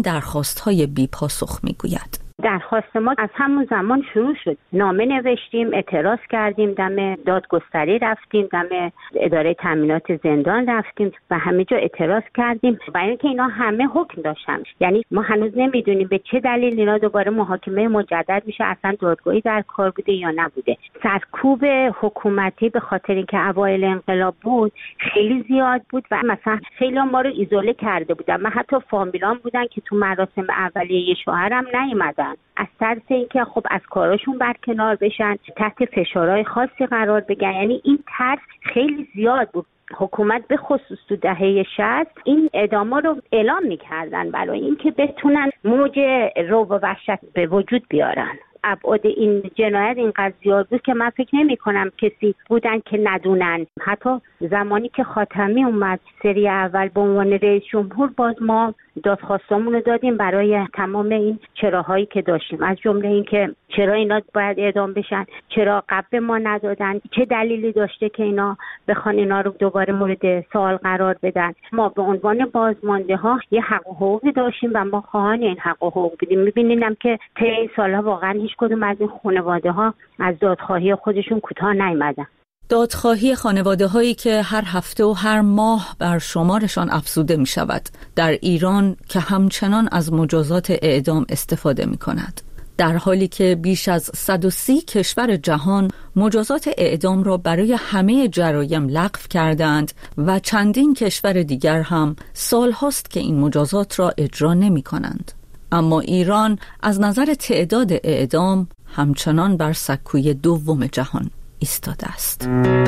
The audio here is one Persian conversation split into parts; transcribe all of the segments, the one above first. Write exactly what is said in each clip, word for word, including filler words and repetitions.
این درخواست‌های بی‌پاسخ می‌گوید؟ درخواست ما از همون زمان شروع شد. نامه نوشتیم، اعتراض کردیم، دم دادگستری رفتیم، دم اداره تامینات زندان رفتیم و همه جا اعتراض کردیم. برای اینکه اینا همه حکم داشتن، یعنی ما هنوز نمیدونیم به چه دلیل اینا دوباره محاکمه مجدد میشه، اصلا دادگاهی در کار بوده یا نبوده. سرکوب حکومتی به خاطر اینکه اوایل انقلاب بود خیلی زیاد بود و مثلا خیلی ما رو ایزوله کرده بودن. من حتی فامیلام بودن که تو مراسم اولیه شوهرم نیومدن از ترس اینکه خب از کاراشون برکنار بشن، تحت فشارهای خاصی قرار بگیرن. یعنی این ترس خیلی زیاد بود. حکومت به خصوص تو دهه شصت این اعداما رو اعلام میکردن برای اینکه بتونن موج رعب و وحشت به وجود بیارن. ابعاد این جنایت اینقدر زیاد بود که من فکر نمی کنم کسی بودن که ندونن. حتی زمانی که خاتمی اومد سری اول به عنوان رئیس جمهور، باز ما دادخواستامون رو دادیم برای تمام این چراهایی که داشتیم، از جمله این که چرا اینا باید اعدام بشن، چرا قبل ما ندادن، چه دلیلی داشته که اینا بخوان اینا رو دوباره مورد سوال قرار بدن. ما به عنوان بازمانده ها یه حق و حقوقی داشتیم و ما خواهان این حق و حقوق بودیم. می‌بینیم که طی این سال‌ها واقعا هیچ کدوم از این خانواده ها از دادخواهی خودشون کوتاه نیامدن. دادخواهی خانواده هایی که هر هفته و هر ماه بر شمارشان افزوده می شود در ایران که همچنان از مجازات اعدام استفاده می کند، در حالی که بیش از صد و سی کشور جهان مجازات اعدام را برای همه جرایم لغو کردند و چندین کشور دیگر هم سال هاست که این مجازات را اجرا نمی کنند. اما ایران از نظر تعداد اعدام همچنان بر سکوی دوم جهان ایستاده است.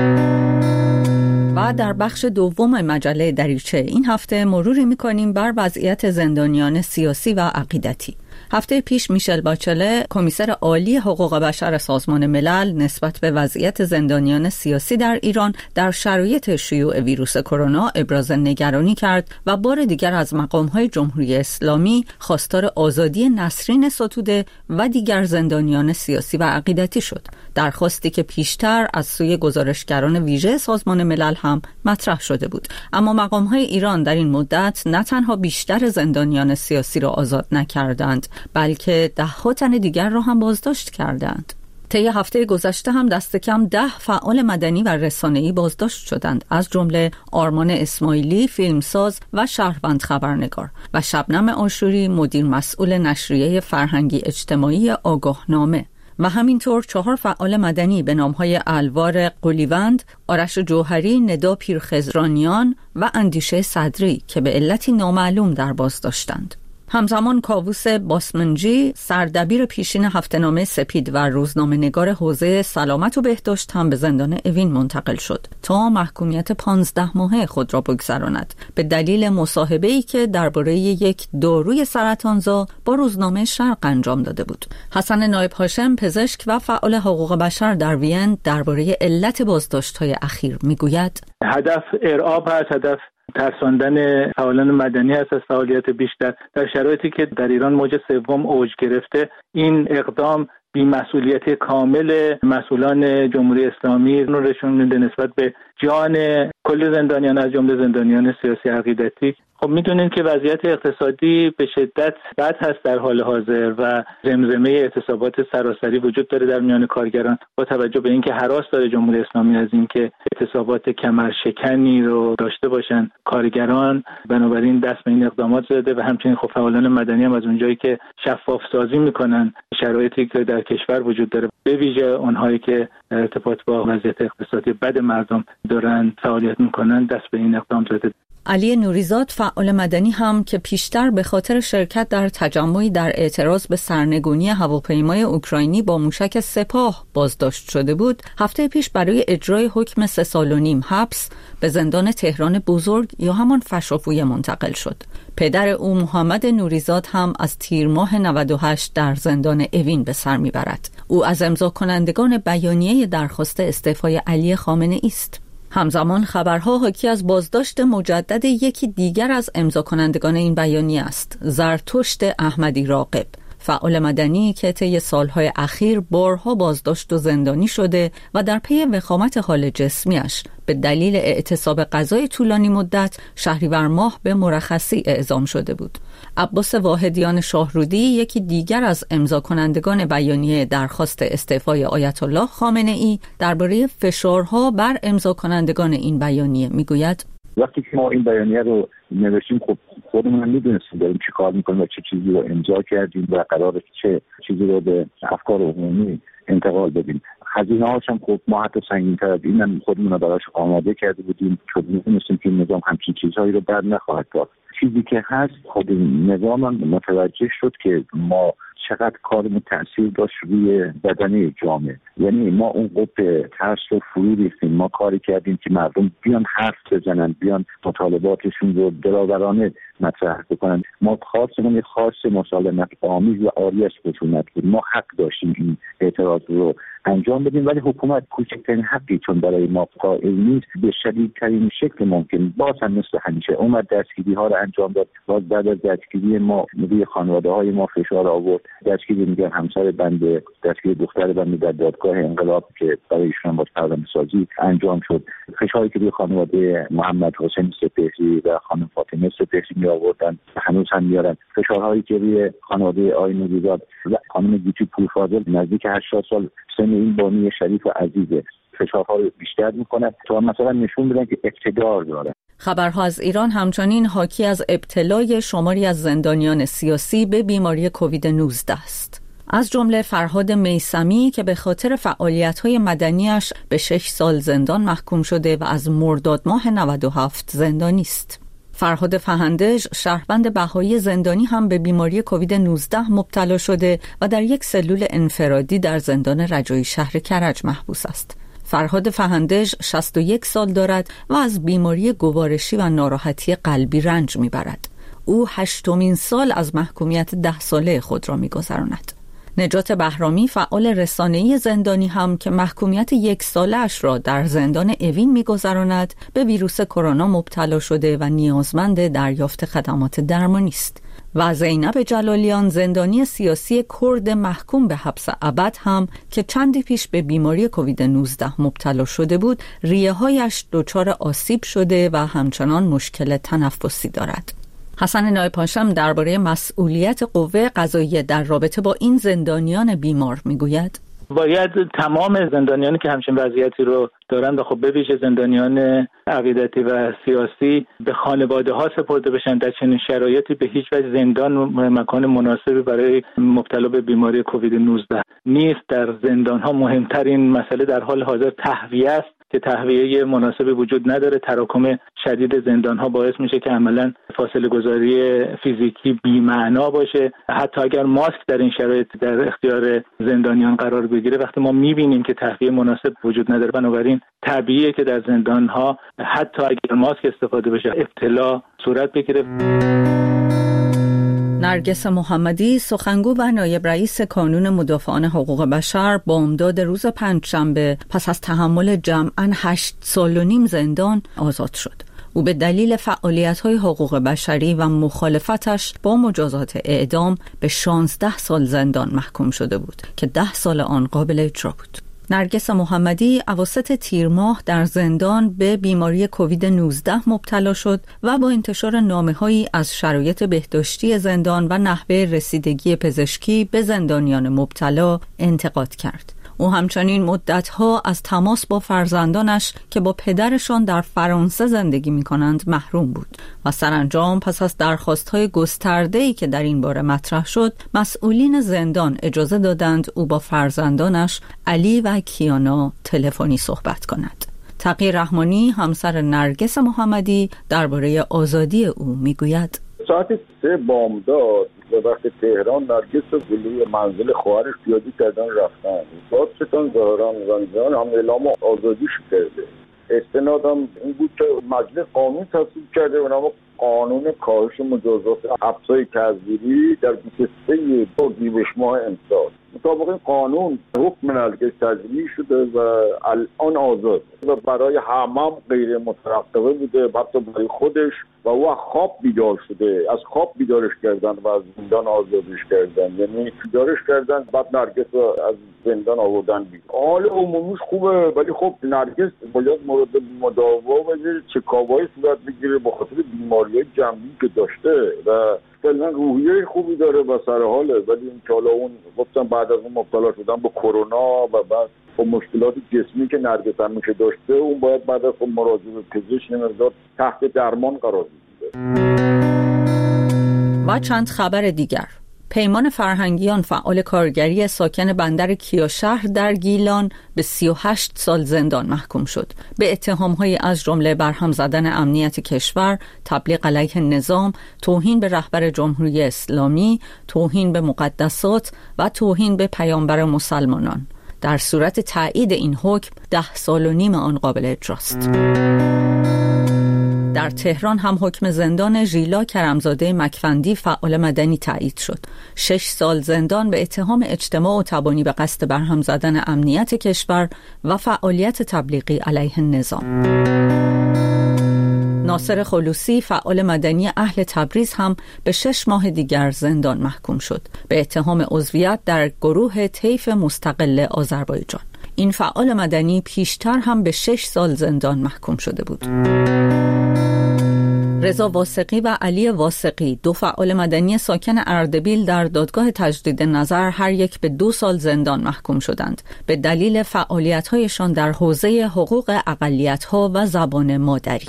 و در بخش دوم مجله دریچه این هفته مروری می‌کنیم بر وضعیت زندانیان سیاسی و عقیدتی. هفته پیش میشل باچله، کمیسر عالی حقوق بشر سازمان ملل، نسبت به وضعیت زندانیان سیاسی در ایران در شرایط شیوع ویروس کرونا ابراز نگرانی کرد و بار دیگر از مقام‌های جمهوری اسلامی خواستار آزادی نسرین ستوده و دیگر زندانیان سیاسی و عقیدتی شد. درخواستی که پیشتر از سوی گزارشگران ویژه سازمان ملل هم مطرح شده بود. اما مقام‌های ایران در این مدت نه تنها بیشتر زندانیان سیاسی را آزاد نکردند، بلکه ده ها تن دیگر را هم بازداشت کردند. طی هفته گذشته هم دست کم ده فعال مدنی و رسانه‌ای بازداشت شدند، از جمله آرمان اسماعیلی، فیلمساز و شهروند خبرنگار، و شبنم آشوری، مدیر مسئول نشریه فرهنگی اجتماعی آگاهنامه، و همینطور چهار فعال مدنی به نامهای الوار قلیوند، آرش جوهری، ندا پیرخضرانیان و اندیشه صدری که به علتی نامعلوم در بازداشتند. همزمان کاووس باسمنجی، سردبیر پیشین هفته‌نامه سپید و روزنامه نگار حوزه سلامت و بهداشت هم به زندان اوین منتقل شد تا محکومیت پانزده ماهه خود را بگذراند به دلیل مصاحبه‌ای که درباره یک داروی سرطانزا با روزنامه شرق انجام داده بود. حسن نایب هاشم، پزشک و فعال حقوق بشر در وین، درباره علت بازداشت‌های اخیر میگوید: هدف ارعاب هست، هدف ترساندن فعالان مدنی هست از فعالیت بیشتر. در شرایطی که در ایران موج سوم اوج گرفته، این اقدام بی‌مسئولیتی کامل مسئولان جمهوری اسلامی رو نشون میده نسبت به جان کل زندانیان، از جمله زندانیان سیاسی عقیدتی. خب میدونین که وضعیت اقتصادی به شدت بد هست در حال حاضر و زمزمه اعتصابات سراسری وجود داره در میان کارگران، با توجه به اینکه هراس داره جمهوری اسلامی از اینکه اعتصابات کمرشکنی رو داشته باشن کارگران، بنابراین دست به این اقدامات زده و همچنین خب فعالان مدنی هم از اونجایی که شفاف سازی میکنن شرایطی که در کشور وجود داره، به ویژه اونهایی که ارتباط با وضعیت اقتصادی بد مردم دارن فعالیت میکنن، دست به این اقدام زده. علی نوریزاد، فعال مدنی هم که پیشتر به خاطر شرکت در تجمعی در اعتراض به سرنگونی هواپیمای اوکراینی با موشک سپاه بازداشت شده بود، هفته پیش برای اجرای حکم سه سال و نیم حبس به زندان تهران بزرگ یا همان فشافویه منتقل شد. پدر او محمد نوریزاد هم از تیر ماه نود و هشت در زندان اوین به سر میبرد. او از امضا کنندگان بیانیه درخواست استعفای علی خامنه‌ای است. همزمان خبرها حاکی از بازداشت مجدد یکی دیگر از امضا کنندگان این بیانیه است، زرتشت احمدی راقب، فعال مدنی که طی سالهای اخیر بارها بازداشت و زندانی شده و در پی وخامت حال جسمیش به دلیل اعتصاب غذای طولانی مدت شهریور ماه به مرخصی اعزام شده بود. عباس واحدیان شاهرودی یکی دیگر از امضا کنندگان بیانیه درخواست استعفای آیت الله خامنه ای درباره فشارها بر امضا کنندگان این بیانیه میگوید: وقتی که ما این بیانیه رو نوشتیم خب خودمون میدونستیم داریم چی کار میکنیم و چه چیزی رو امضا کردیم و قراره چه چیزی رو به افکار عمومی انتقال بدیم. هزینه هاش هم خب ما حتی سنگین‌تر از اینم خودمون رو براش آماده کرده بودیم چون میدونستیم که این نظام همچین چیزهایی رو بر نخواهد داشت. چیزی که هست خود نظام هم متوجه شد که ما چقدر کارمون تأثیر داشت روی بدنه جامعه. یعنی ما اون قطب ترس رو فرو ریختیم، ما کاری کردیم که مردم بیان حرف بزنن، بیان مطالباتشون رو دلاورانه مطرح بکنن. ما خواستمون یه خواست مسالمت آمیز و عاری از خشونت بود. ما حق داشتیم این اعتراض رو انجام بدیم، ولی حکومت کوچکترین حقی چون برای ما قائل نیست به شدیدترین شکل ممکن باز هم مثل همیشه اومد دستگیری ها رو انجام داد. باز بعد از دستگیری ما روی خانواده های ما فشار آورد. دستگیری میگه همسر بنده، دستگیری دختر بنده در دادگاه انقلاب که برای ایشون با پرونده سازی انجام شد. فشاری که روی خانواده محمد حسین سپهری و خانم فاطمه سپهری می آوردن هنوز هم میارن. فشارهایی که روی خانواده آقای نوری‌زاد و خانم گیتی پورفاضل نزدیک هشتاد سال سن این بانی شریف و عزیزه فشارها رو بیشتر میکنن تا مثلا نشون بدن که اقتدار داره. خبرها از ایران همچنین حاکی از ابتلای شماری از زندانیان سیاسی به بیماری کووید نوزده است. از جمله فرهاد میثمی که به خاطر فعالیت‌های مدنیش به شش سال زندان محکوم شده و از مرداد ماه نود و هفت زندانی است. فرهاد فهندج شهروند بهایی زندانی هم به بیماری کووید نوزده مبتلا شده و در یک سلول انفرادی در زندان رجایی شهر کرج محبوس است. فرهاد فهندج شصت و یک سال دارد و از بیماری گوارشی و ناراحتی قلبی رنج میبرد. او هشتمین سال از محکومیت ده ساله خود را میگذراند. نجات بهرامی فعال رسانه‌ای زندانی هم که محکومیت یک سالش را در زندان اوین می‌گذراند به ویروس کرونا مبتلا شده و نیازمند دریافت خدمات درمانی است. و زینب جلالیان زندانی سیاسی کرد محکوم به حبس ابد هم که چندی پیش به بیماری کووید نوزده مبتلا شده بود، ریه‌هایش دچار آسیب شده و همچنان مشکل تنفسی دارد. حسن نایپاشم درباره مسئولیت قوه قضاییه در رابطه با این زندانیان بیمار میگوید: باید تمام زندانیانی که همچین وضعیتی رو دارن و خب به ویژه زندانیان عقیدتی و سیاسی به خانواده ها سپرده بشن. در چنین شرایطی به هیچ وجه زندان مکان مناسبی برای مبتلا به بیماری کووید نوزده نیست. در زندان ها مهمترین مسئله در حال حاضر تهویه است که تهویه مناسبی وجود نداره. تراکم شدید زندان ها باعث میشه که عملاً فاصله گذاری فیزیکی بی‌معنا باشه. حتی اگر ماسک در این شرایط در اختیار زندانیان قرار بگیره، وقتی ما میبینیم که تهویه مناسب وجود نداره، بنابراین طبیعیه که در زندان ها حتی اگر ماسک استفاده بشه ابتلا صورت بگیره. نرگس محمدی سخنگو و نایب رئیس کانون مدافعان حقوق بشر بامداد روز پنجشنبه پس از تحمل جمعاً هشت سال و نیم زندان آزاد شد. او به دلیل فعالیت‌های حقوق بشری و مخالفتش با مجازات اعدام به شانزده سال زندان محکوم شده بود که ده سال آن قابل اجرا بود. نرگس محمدی اواسط تیر ماه در زندان به بیماری کووید نوزده مبتلا شد و با انتشار نامه‌هایی از شرایط بهداشتی زندان و نحوه رسیدگی پزشکی به زندانیان مبتلا انتقاد کرد. او همچنین مدتها از تماس با فرزندانش که با پدرشان در فرانسه زندگی می‌کنند محروم بود و سرانجام پس از درخواست‌های گسترده‌ای که در این باره مطرح شد، مسئولین زندان اجازه دادند او با فرزندانش علی و کیانا تلفنی صحبت کند. تقی رحمانی همسر نرگس محمدی درباره آزادی او میگوید: ساعت سه بامداد به وقت تهران نرگس رو جلوی منزل خواهرش پیاده کردن رفتن. دادستان ظاهرا زندان هم اعلام آزادیش کرده. استنادم این بود که مجلس قانون تصویب کرده به نام قانون کاهش مجازات افزای تعزیری در بیست و سه اردیبهشت ماه امسال. مطابق این قانون حکم نرگس تجمیع شده و الان آزاد و برای همم غیر مترقبه بوده، حتی برای خودش، و او خواب بیدار شده. از خواب بیدارش کردن و از زندان آزادش کردن، یعنی بیدارش کردن بعد نرگس رو از زندان آوردن بیرون. حال عمومیش خوبه، ولی خب نرگس باید مورد مداوا بشه، چکاپ‌های صورت بگیره به خاطر بیماری‌های جنبی که داشته و فعلا روحیه خوبی داره و سر حاله. ولی این که حالا اون گفتم بعد از اون مبتلا شدن به کرونا و بعد با مشکلات جسمی که نرگس همیشه داشته، اون باید بعد از اون مراجعه به پزشک مقدار تحت درمان قرار بگیره. و چند خبر دیگر. پیمان فرهنگیان، فعال کارگری ساکن بندر کیاشهر در گیلان، به سی و هشت سال زندان محکوم شد به اتهام‌های از جمله برهم زدن امنیت کشور، تبلیغ علیه نظام، توهین به رهبر جمهوری اسلامی، توهین به مقدسات و توهین به پیامبر مسلمانان. در صورت تایید این حکم ده سال و نیم آن قابل اجراست. در تهران هم حکم زندان ژیلا کرمزاده مکفندی، فعال مدنی، تایید شد. شش سال زندان به اتهام اجتماع و تبانی به قصد برهم زدن امنیت کشور و فعالیت تبلیغی علیه نظام. ناصر خلوصی، فعال مدنی اهل تبریز، هم به شش ماه دیگر زندان محکوم شد به اتهام عضویت در گروه طیف مستقل آذربایجان. این فعال مدنی پیشتر هم به شش سال زندان محکوم شده بود. رضا واثقی و علی واثقی، دو فعال مدنی ساکن اردبیل، در دادگاه تجدید نظر هر یک به دو سال زندان محکوم شدند به دلیل فعالیت‌هایشان در حوزه حقوق اقلیت‌ها و زبان مادری.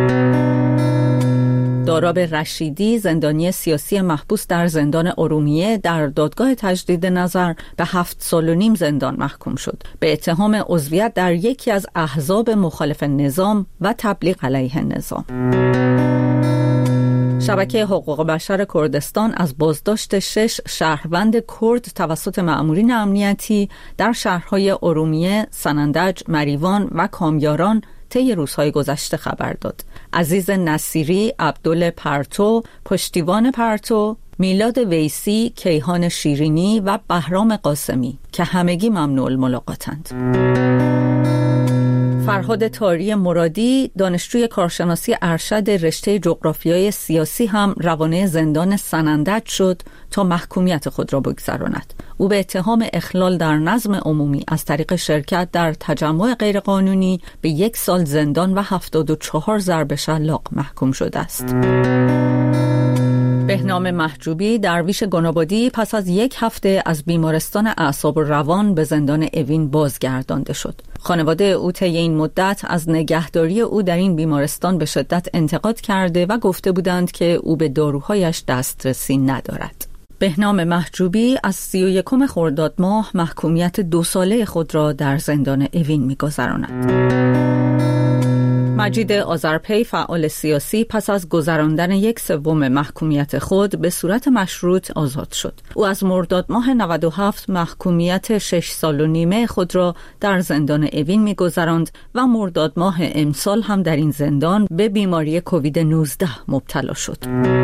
داراب رشیدی، زندانی سیاسی محبوس در زندان ارومیه، در دادگاه تجدید نظر به هفت سال و نیم زندان محکوم شد به اتهام عضویت در یکی از احزاب مخالف نظام و تبلیغ علیه نظام. شبکه حقوق بشر کردستان از بازداشت شش شهروند کرد توسط مأمورین امنیتی در شهرهای ارومیه، سنندج، مریوان و کامیاران طی روزهای گذشته خبر داد. عزیز نصیری، عبدل پرتو، پشتیوان پرتو، میلاد ویسی، کیهان شیرینی و بهرام قاسمی که همگی ممنوع الملاقاتند. فرهاد طاری مرادی، دانشجوی کارشناسی ارشد رشته جغرافیای سیاسی، هم روانه زندان سنندج شد تا محکومیت خود را بگذراند. او به اتهام اخلال در نظم عمومی از طریق شرکت در تجمع غیرقانونی به یک سال زندان و هفتاد و چهار ضرب شلاق محکوم شده است. بهنام محجوبی، درویش گنابادی، پس از یک هفته از بیمارستان اعصاب و روان به زندان اوین بازگردانده شد. خانواده او طی این مدت از نگهداری او در این بیمارستان به شدت انتقاد کرده و گفته بودند که او به داروهایش دسترسی ندارد. بهنام محجوبی از سی و یکم خرداد ماه محکومیت دو ساله خود را در زندان اوین می‌گذراند. مجید آذرپی، فعال سیاسی، پس از گذراندن یک سوم محکومیت خود به صورت مشروط آزاد شد. او از مرداد ماه نود و هفت محکومیت شش سال و نیمه خود را در زندان اوین می‌گذراند و مرداد ماه امسال هم در این زندان به بیماری کووید نوزده مبتلا شد.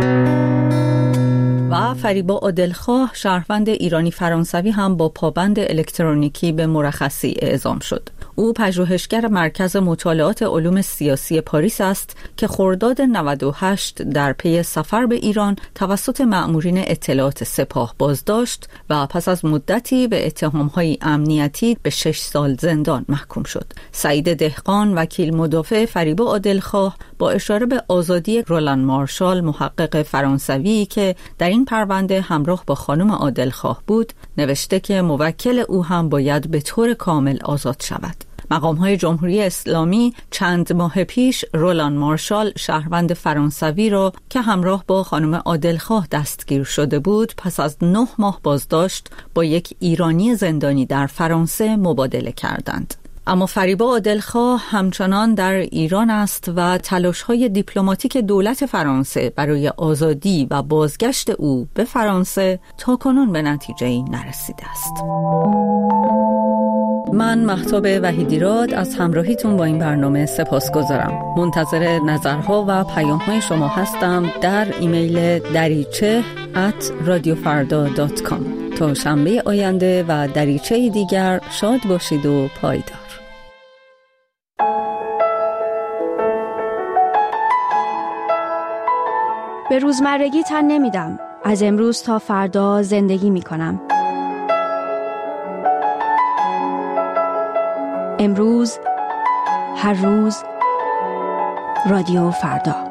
و فریبا عادلخواه، شهروند ایرانی فرانسوی، هم با پابند الکترونیکی به مرخصی اعزام شد. او پژوهشگر مرکز مطالعات علوم سیاسی پاریس است که خرداد نود و هشت در پی سفر به ایران توسط مأمورین اطلاعات سپاه بازداشت و پس از مدتی به اتهام‌های امنیتی به شش سال زندان محکوم شد. سعید دهقان، وکیل مدافع فریبا عادلخواه، با اشاره به آزادی رولان مارشال، محقق فرانسوی که در این پرونده همراه با خانم عادلخواه بود، نوشته که موکل او هم باید به طور کامل آزاد شود. مقام‌های جمهوری اسلامی چند ماه پیش رولان مارشال، شهروند فرانسوی را که همراه با خانم عادلخواه دستگیر شده بود، پس از نه ماه بازداشت با یک ایرانی زندانی در فرانسه مبادله کردند. اما فریبا عادلخواه همچنان در ایران است و تلاش‌های دیپلماتیک دولت فرانسه برای آزادی و بازگشت او به فرانسه تاکنون به نتیجه‌ای نرسیده است. من مهتاب وحیدیراد از همراهیتون با این برنامه سپاسگزارم. منتظر نظرها و پیام‌های شما هستم در ایمیل دریچه ات رادیو فردا دات کام. تا شنبه آینده و دریچه دیگر شاد باشید و پایدار. به روزمرگی تن نمیدم. از امروز تا فردا زندگی میکنم. امروز، هر روز، رادیو فردا.